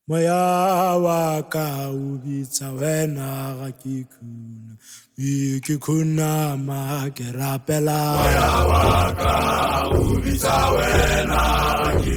moya wa ka o bitsa wena ga ke khuna ke khuna ma ke rapela moya wa ka o bitsa wena ga ke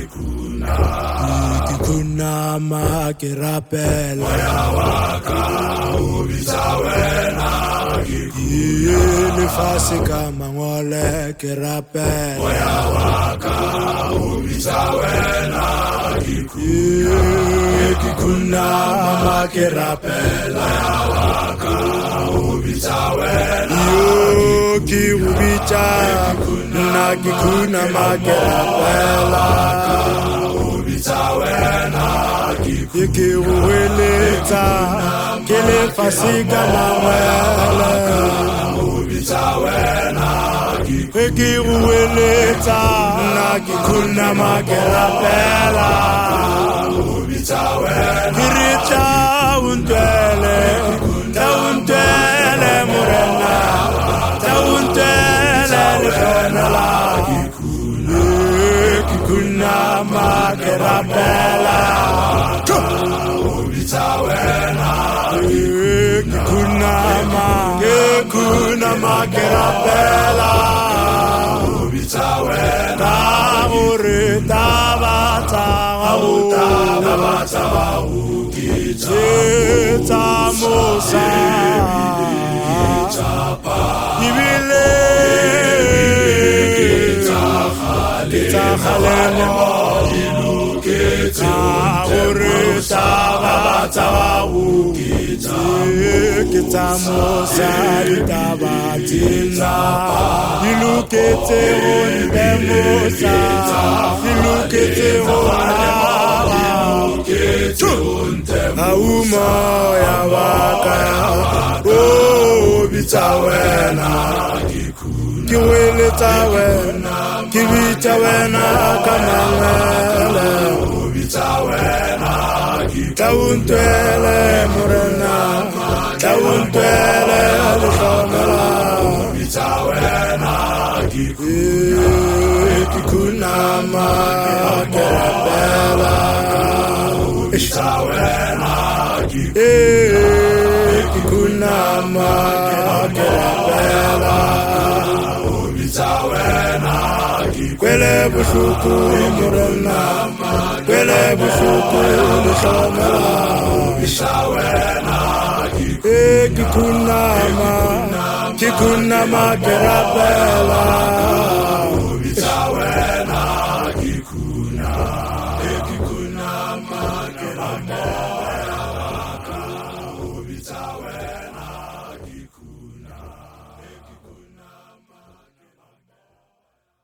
khuna ma ke rapela moya wa ka o bitsa wena ga ke khuna le fase ka mangole ke rapela moya wa ka o bitsa wena ga ke khuna ma ke rapela wa ka o bitsa wena ke o bitsa nna ke khuna ma ke rapela o bitsa wena ke o weletsa ke le fase ka mangole o bitsa wena ke o weletsa nna ke khuna ma ke rapela o bitsa wena ke re tauntlele morena tauntlele lefenela ke khuna ma ke rapela o bitsa wena ke khuna ma ke rapela o bitsa wena ta gore ta batsa ba o kitsa tsa mosa ibile tsa khalemo iluketsa gore ta batsa o kitsa ke tsa mosa ditabatina iluketse onde mosa iluketse auma ya waka o bitsa wena ke weletsa wena ke bitsa wena ka mangwele o bitsa wena tauntwele morena tauntwele lehomela o bitsa wena ke khuna ma ke rapela bitsa wena ke khuna ma ke rapela o bitsa wena kwele bohloko morena kwele bohloko lehomela bitsa wena ke khuna ma ke rapela o bitsa wena ke khuna ma ke rapela